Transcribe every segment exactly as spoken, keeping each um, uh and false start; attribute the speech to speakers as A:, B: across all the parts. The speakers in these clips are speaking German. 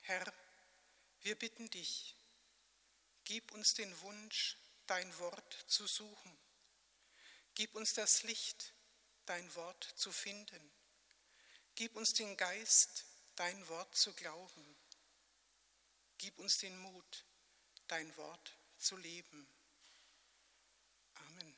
A: Herr, wir bitten dich, gib uns den Wunsch, dein Wort zu suchen. Gib uns das Licht, dein Wort zu finden. Gib uns den Geist, dein Wort zu glauben. Gib uns den Mut, dein Wort zu leben. Amen.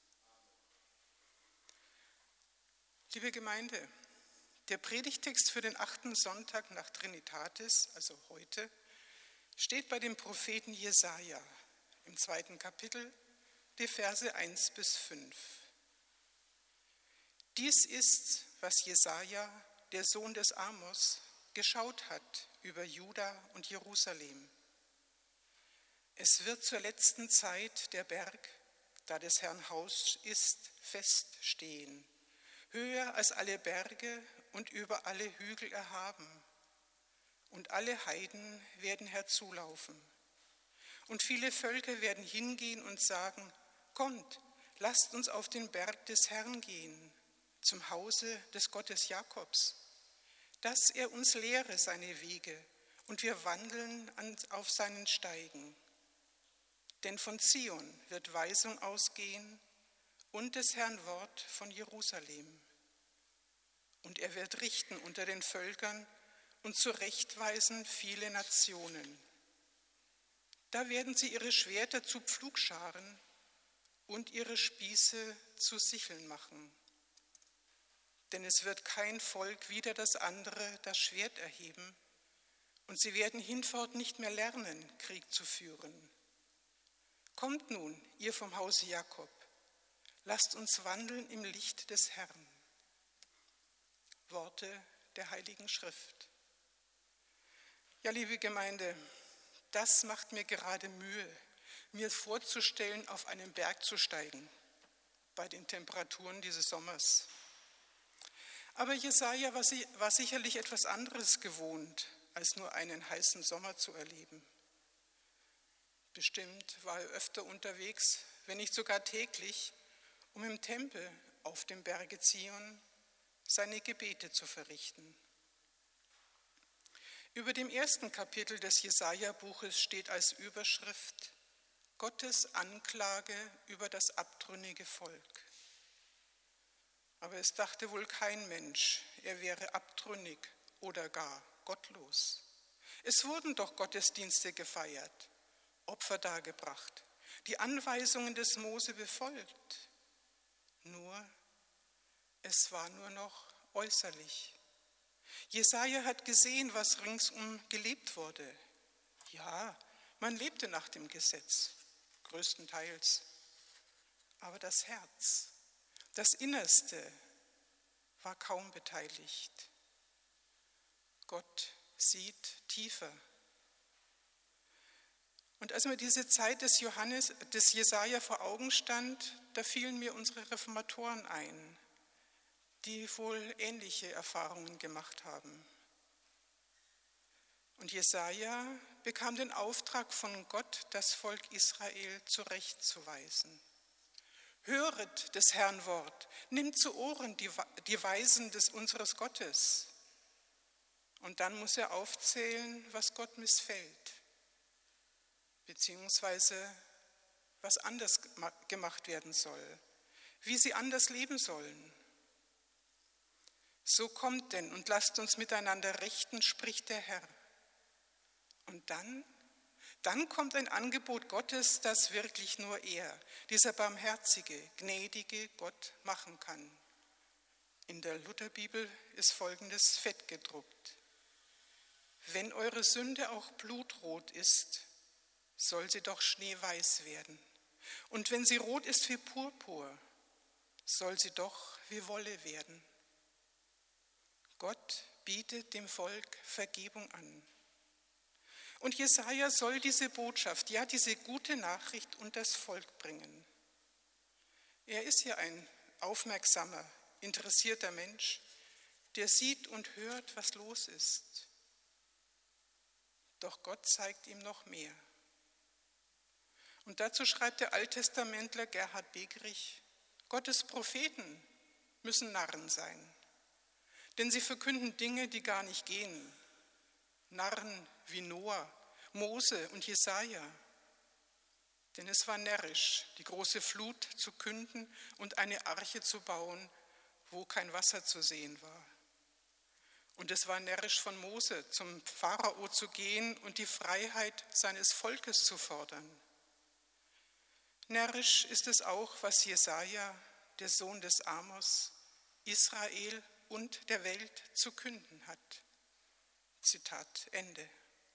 A: Liebe Gemeinde, der Predigtext für den achten Sonntag nach Trinitatis, also heute, steht bei dem Propheten Jesaja im zweiten Kapitel, die Verse eins bis fünf. Dies ist, was Jesaja, der Sohn des Amos, geschaut hat über Juda und Jerusalem. Es wird zur letzten Zeit der Berg, da des Herrn Haus ist, feststehen, höher als alle Berge und über alle Hügel erhaben. Und alle Heiden werden herzulaufen. Und viele Völker werden hingehen und sagen, kommt, lasst uns auf den Berg des Herrn gehen, zum Hause des Gottes Jakobs, dass er uns lehre seine Wege und wir wandeln an, auf seinen Steigen. Denn von Zion wird Weisung ausgehen und des Herrn Wort von Jerusalem. Und er wird richten unter den Völkern und zurechtweisen viele Nationen. Da werden sie ihre Schwerter zu Pflugscharen und ihre Spieße zu Sicheln machen. Denn es wird kein Volk wider das andere das Schwert erheben, und sie werden hinfort nicht mehr lernen, Krieg zu führen. Kommt nun, ihr vom Hause Jakob, lasst uns wandeln im Licht des Herrn. Worte der Heiligen Schrift. Ja, liebe Gemeinde, das macht mir gerade Mühe, mir vorzustellen, auf einen Berg zu steigen, bei den Temperaturen dieses Sommers. Aber Jesaja war sicherlich etwas anderes gewohnt, als nur einen heißen Sommer zu erleben. Bestimmt war er öfter unterwegs, wenn nicht sogar täglich, um im Tempel auf dem Berge Zion seine Gebete zu verrichten. Über dem ersten Kapitel des Jesaja-Buches steht als Überschrift Gottes Anklage über das abtrünnige Volk. Aber es dachte wohl kein Mensch, er wäre abtrünnig oder gar gottlos. Es wurden doch Gottesdienste gefeiert, Opfer dargebracht, die Anweisungen des Mose befolgt. Nur, es war nur noch äußerlich. Jesaja hat gesehen, was ringsum gelebt wurde. Ja, man lebte nach dem Gesetz, größtenteils. Aber das Herz, das Innerste, war kaum beteiligt. Gott sieht tiefer. Und als mir diese Zeit des Johannes, des Jesaja vor Augen stand, da fielen mir unsere Reformatoren ein, die wohl ähnliche Erfahrungen gemacht haben. Und Jesaja bekam den Auftrag von Gott, das Volk Israel zurechtzuweisen. Höret des Herrn Wort, nimmt zu Ohren die, die Weisen des unseres Gottes. Und dann muss er aufzählen, was Gott missfällt, beziehungsweise was anders gemacht werden soll, wie sie anders leben sollen. So kommt denn und lasst uns miteinander rechten, spricht der Herr. Und dann, dann kommt ein Angebot Gottes, das wirklich nur er, dieser barmherzige, gnädige Gott machen kann. In der Lutherbibel ist Folgendes fett gedruckt. Wenn eure Sünde auch blutrot ist, soll sie doch schneeweiß werden. Und wenn sie rot ist wie Purpur, soll sie doch wie Wolle werden. Gott bietet dem Volk Vergebung an. Und Jesaja soll diese Botschaft, ja diese gute Nachricht unter das Volk bringen. Er ist ja ein aufmerksamer, interessierter Mensch, der sieht und hört, was los ist. Doch Gott zeigt ihm noch mehr. Und dazu schreibt der Alttestamentler Gerhard Begerich, Gottes Propheten müssen Narren sein, denn sie verkünden Dinge, die gar nicht gehen, Narren wie Noah, Mose und Jesaja. Denn es war närrisch, die große Flut zu künden und eine Arche zu bauen, wo kein Wasser zu sehen war. Und es war närrisch von Mose, zum Pharao zu gehen und die Freiheit seines Volkes zu fordern. Närrisch ist es auch, was Jesaja, der Sohn des Amos, Israel und der Welt zu künden hat. Zitat Ende.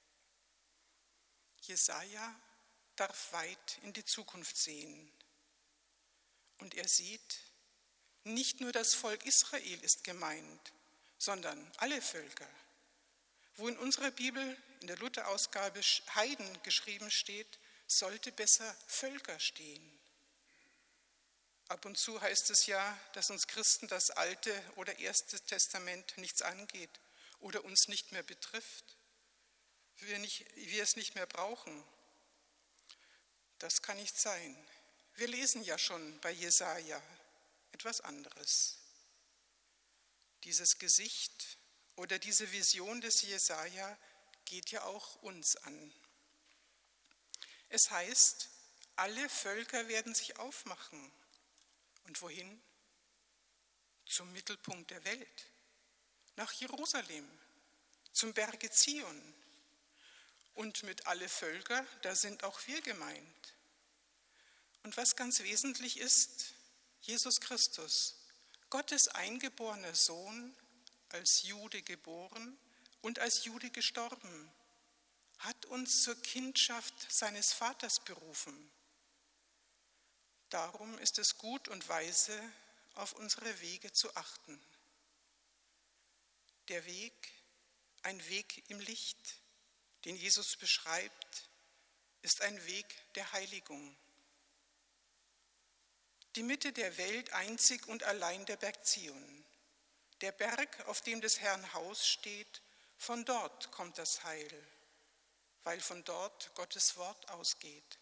A: Jesaja darf weit in die Zukunft sehen. Und er sieht, nicht nur das Volk Israel ist gemeint, sondern alle Völker. Wo in unserer Bibel, in der Lutherausgabe Heiden geschrieben steht, sollte besser Völker stehen. Ab und zu heißt es ja, dass uns Christen das Alte oder Erste Testament nichts angeht oder uns nicht mehr betrifft, wir, nicht, wir es nicht mehr brauchen. Das kann nicht sein. Wir lesen ja schon bei Jesaja etwas anderes. Dieses Gesicht oder diese Vision des Jesaja geht ja auch uns an. Es heißt, alle Völker werden sich aufmachen. Und wohin? Zum Mittelpunkt der Welt, nach Jerusalem, zum Berge Zion. Und mit alle Völker, da sind auch wir gemeint. Und was ganz wesentlich ist, Jesus Christus, Gottes eingeborener Sohn, als Jude geboren und als Jude gestorben, hat uns zur Kindschaft seines Vaters berufen. Darum ist es gut und weise, auf unsere Wege zu achten. Der Weg, ein Weg im Licht, den Jesus beschreibt, ist ein Weg der Heiligung. Die Mitte der Welt einzig und allein der Berg Zion. Der Berg, auf dem des Herrn Haus steht, von dort kommt das Heil, weil von dort Gottes Wort ausgeht.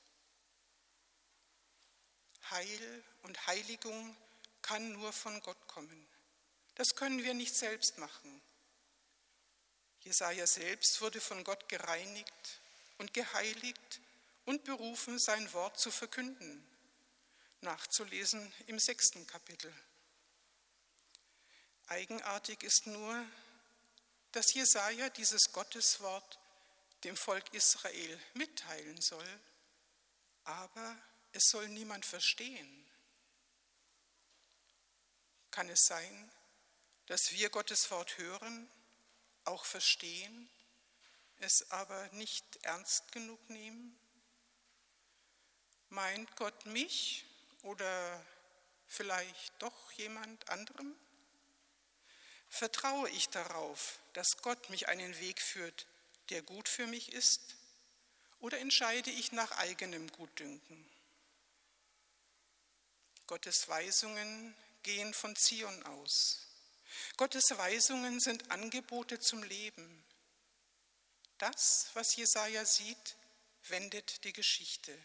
A: Heil und Heiligung kann nur von Gott kommen. Das können wir nicht selbst machen. Jesaja selbst wurde von Gott gereinigt und geheiligt und berufen, sein Wort zu verkünden. Nachzulesen im sechsten Kapitel. Eigenartig ist nur, dass Jesaja dieses Gotteswort dem Volk Israel mitteilen soll, aber es soll niemand verstehen. Kann es sein, dass wir Gottes Wort hören, auch verstehen, es aber nicht ernst genug nehmen? Meint Gott mich oder vielleicht doch jemand anderem? Vertraue ich darauf, dass Gott mich einen Weg führt, der gut für mich ist, oder entscheide ich nach eigenem Gutdünken? Gottes Weisungen gehen von Zion aus. Gottes Weisungen sind Angebote zum Leben. Das, was Jesaja sieht, wendet die Geschichte.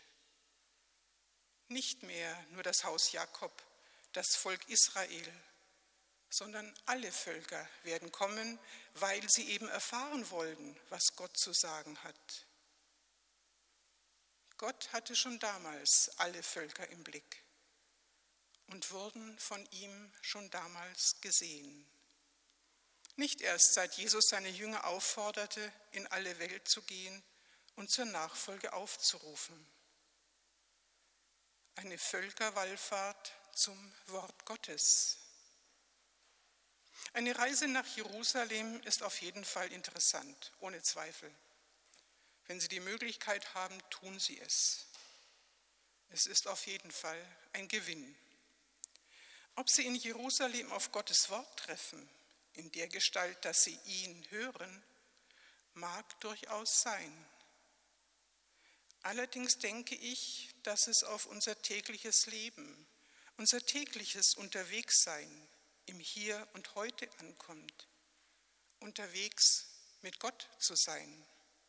A: Nicht mehr nur das Haus Jakob, das Volk Israel, sondern alle Völker werden kommen, weil sie eben erfahren wollen, was Gott zu sagen hat. Gott hatte schon damals alle Völker im Blick und wurden von ihm schon damals gesehen. Nicht erst seit Jesus seine Jünger aufforderte, in alle Welt zu gehen und zur Nachfolge aufzurufen. Eine Völkerwallfahrt zum Wort Gottes. Eine Reise nach Jerusalem ist auf jeden Fall interessant, ohne Zweifel. Wenn Sie die Möglichkeit haben, tun Sie es. Es ist auf jeden Fall ein Gewinn. Ob Sie in Jerusalem auf Gottes Wort treffen, in der Gestalt, dass Sie ihn hören, mag durchaus sein. Allerdings denke ich, dass es auf unser tägliches Leben, unser tägliches Unterwegssein im Hier und Heute ankommt, unterwegs mit Gott zu sein.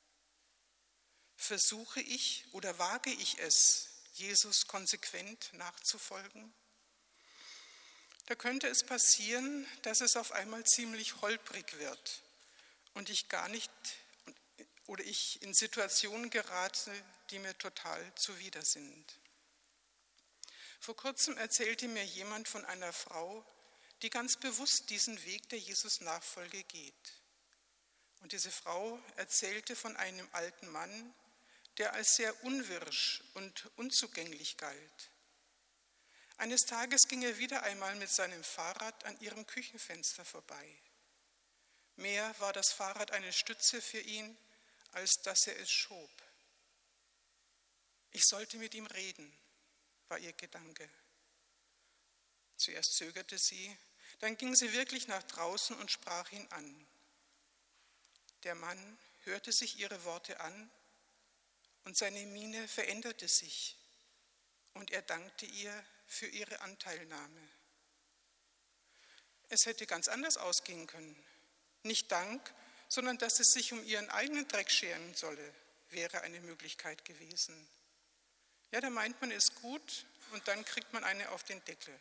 A: Versuche ich oder wage ich es, Jesus konsequent nachzufolgen? Da könnte es passieren, dass es auf einmal ziemlich holprig wird und ich gar nicht oder ich in Situationen gerate, die mir total zuwider sind. Vor kurzem erzählte mir jemand von einer Frau, die ganz bewusst diesen Weg der Jesus-Nachfolge geht. Und diese Frau erzählte von einem alten Mann, der als sehr unwirsch und unzugänglich galt. Eines Tages ging er wieder einmal mit seinem Fahrrad an ihrem Küchenfenster vorbei. Mehr war das Fahrrad eine Stütze für ihn, als dass er es schob. Ich sollte mit ihm reden, war ihr Gedanke. Zuerst zögerte sie, dann ging sie wirklich nach draußen und sprach ihn an. Der Mann hörte sich ihre Worte an und seine Miene veränderte sich und er dankte ihr für ihre Anteilnahme. Es hätte ganz anders ausgehen können. Nicht Dank, sondern dass es sich um ihren eigenen Dreck scheren solle, wäre eine Möglichkeit gewesen. Ja, da meint man es gut und dann kriegt man eine auf den Deckel.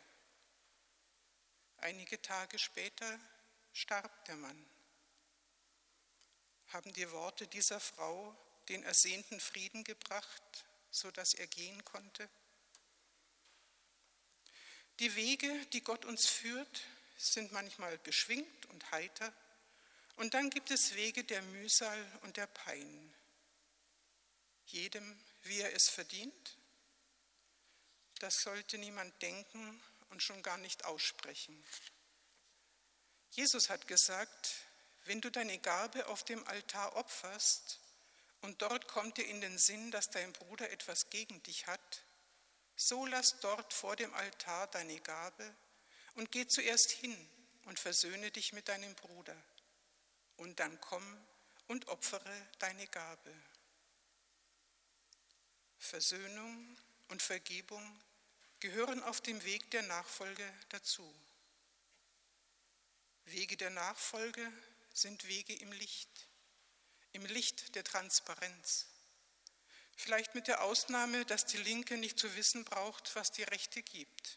A: Einige Tage später starb der Mann. Haben die Worte dieser Frau den ersehnten Frieden gebracht, sodass er gehen konnte? Die Wege, die Gott uns führt, sind manchmal beschwingt und heiter. Und dann gibt es Wege der Mühsal und der Pein. Jedem, wie er es verdient? Das sollte niemand denken und schon gar nicht aussprechen. Jesus hat gesagt, wenn du deine Gabe auf dem Altar opferst und dort kommt dir in den Sinn, dass dein Bruder etwas gegen dich hat, so lass dort vor dem Altar deine Gabe und geh zuerst hin und versöhne dich mit deinem Bruder. Und dann komm und opfere deine Gabe. Versöhnung und Vergebung gehören auf dem Weg der Nachfolge dazu. Wege der Nachfolge sind Wege im Licht, im Licht der Transparenz. Vielleicht mit der Ausnahme, dass die Linke nicht zu wissen braucht, was die Rechte gibt.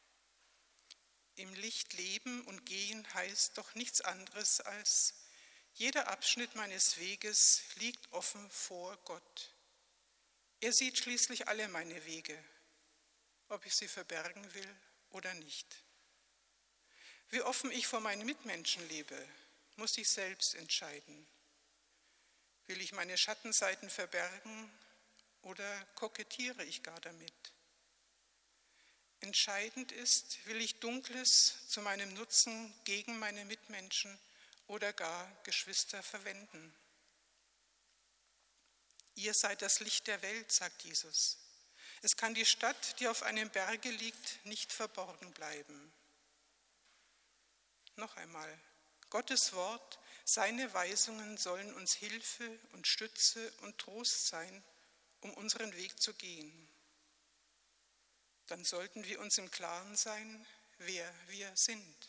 A: Im Licht leben und gehen heißt doch nichts anderes als, jeder Abschnitt meines Weges liegt offen vor Gott. Er sieht schließlich alle meine Wege, ob ich sie verbergen will oder nicht. Wie offen ich vor meinen Mitmenschen lebe, muss ich selbst entscheiden. Will ich meine Schattenseiten verbergen oder kokettiere ich gar damit? Entscheidend ist, will ich Dunkles zu meinem Nutzen gegen meine Mitmenschen oder gar Geschwister verwenden. Ihr seid das Licht der Welt, sagt Jesus. Es kann die Stadt, die auf einem Berge liegt, nicht verborgen bleiben. Noch einmal, Gottes Wort, seine Weisungen sollen uns Hilfe und Stütze und Trost sein, um unseren Weg zu gehen. Dann sollten wir uns im Klaren sein, wer wir sind.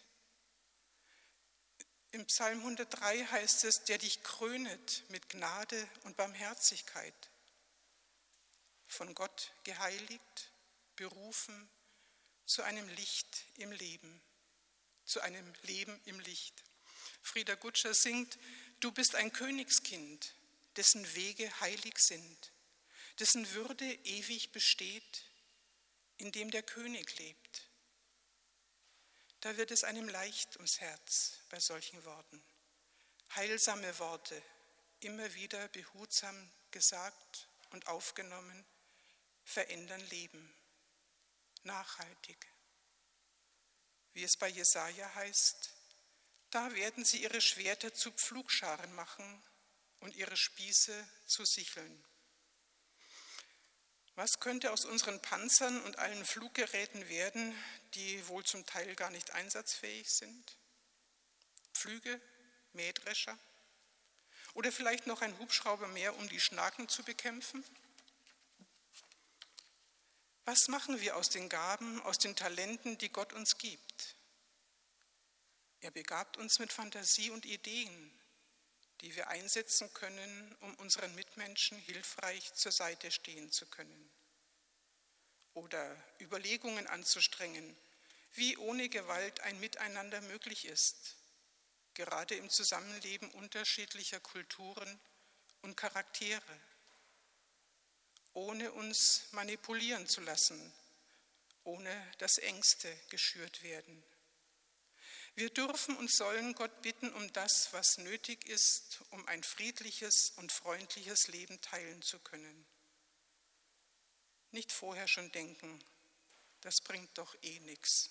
A: Im Psalm hundertdrei heißt es, der dich krönet mit Gnade und Barmherzigkeit. Von Gott geheiligt, berufen zu einem Licht im Leben, zu einem Leben im Licht. Frieda Gutscher singt, du bist ein Königskind, dessen Wege heilig sind, dessen Würde ewig besteht, in dem der König lebt. Da wird es einem leicht ums Herz bei solchen Worten. Heilsame Worte, immer wieder behutsam gesagt und aufgenommen, verändern Leben, nachhaltig. Wie es bei Jesaja heißt, da werden sie ihre Schwerter zu Pflugscharen machen und ihre Spieße zu Sicheln. Was könnte aus unseren Panzern und allen Fluggeräten werden, die wohl zum Teil gar nicht einsatzfähig sind? Pflüge, Mähdrescher oder vielleicht noch ein Hubschrauber mehr, um die Schnaken zu bekämpfen? Was machen wir aus den Gaben, aus den Talenten, die Gott uns gibt? Er begabt uns mit Fantasie und Ideen, die wir einsetzen können, um unseren Mitmenschen hilfreich zur Seite stehen zu können. Oder Überlegungen anzustrengen, wie ohne Gewalt ein Miteinander möglich ist, gerade im Zusammenleben unterschiedlicher Kulturen und Charaktere, ohne uns manipulieren zu lassen, ohne dass Ängste geschürt werden. Wir dürfen und sollen Gott bitten um das, was nötig ist, um ein friedliches und freundliches Leben teilen zu können. Nicht vorher schon denken, das bringt doch eh nichts.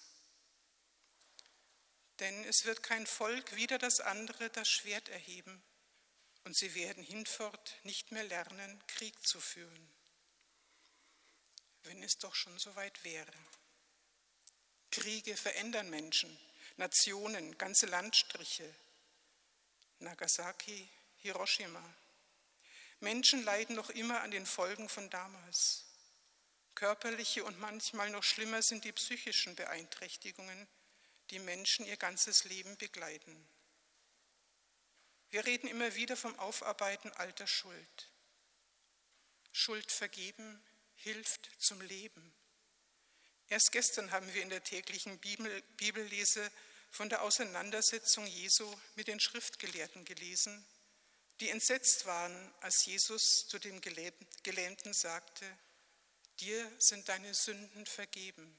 A: Denn es wird kein Volk wider das andere das Schwert erheben und sie werden hinfort nicht mehr lernen, Krieg zu führen. Wenn es doch schon so weit wäre. Kriege verändern Menschen, Nationen, ganze Landstriche. Nagasaki, Hiroshima. Menschen leiden noch immer an den Folgen von damals. Körperliche und manchmal noch schlimmer sind die psychischen Beeinträchtigungen, die Menschen ihr ganzes Leben begleiten. Wir reden immer wieder vom Aufarbeiten alter Schuld. Schuld vergeben hilft zum Leben. Erst gestern haben wir in der täglichen Bibel, Bibellese von der Auseinandersetzung Jesu mit den Schriftgelehrten gelesen, die entsetzt waren, als Jesus zu dem Gelähmten sagte, dir sind deine Sünden vergeben.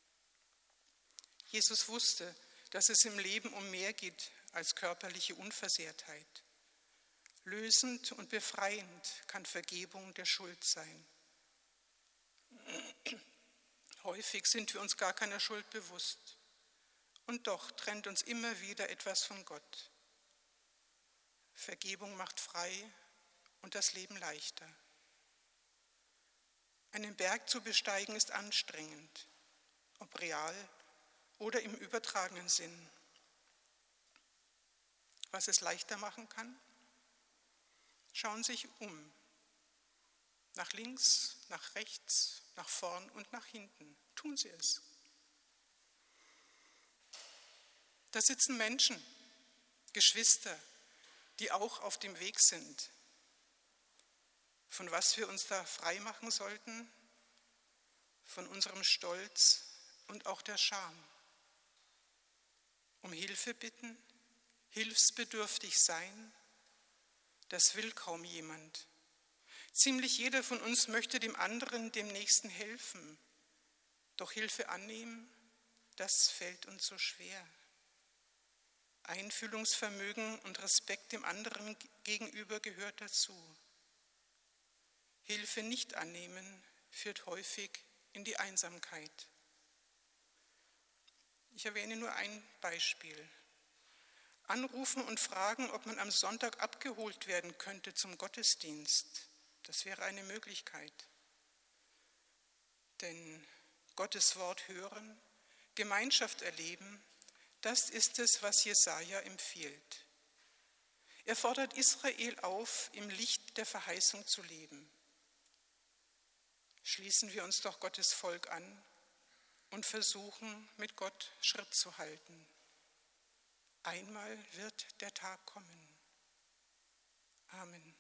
A: Jesus wusste, dass es im Leben um mehr geht als körperliche Unversehrtheit. Lösend und befreiend kann Vergebung der Schuld sein. Häufig sind wir uns gar keiner Schuld bewusst. Und doch trennt uns immer wieder etwas von Gott. Vergebung macht frei und das Leben leichter. Einen Berg zu besteigen ist anstrengend, ob real oder im übertragenen Sinn. Was es leichter machen kann? Schauen Sie sich um. Nach links, nach rechts, nach vorn und nach hinten. Tun Sie es. Da sitzen Menschen, Geschwister, die auch auf dem Weg sind. Von was wir uns da frei machen sollten? Von unserem Stolz und auch der Scham. Um Hilfe bitten, hilfsbedürftig sein, das will kaum jemand. Ziemlich jeder von uns möchte dem anderen, dem Nächsten helfen. Doch Hilfe annehmen, das fällt uns so schwer. Einfühlungsvermögen und Respekt dem anderen gegenüber gehört dazu. Hilfe nicht annehmen führt häufig in die Einsamkeit. Ich erwähne nur ein Beispiel. Anrufen und fragen, ob man am Sonntag abgeholt werden könnte zum Gottesdienst. Das wäre eine Möglichkeit. Denn Gottes Wort hören, Gemeinschaft erleben, das ist es, was Jesaja empfiehlt. Er fordert Israel auf, im Licht der Verheißung zu leben. Schließen wir uns doch Gottes Volk an und versuchen, mit Gott Schritt zu halten. Einmal wird der Tag kommen. Amen.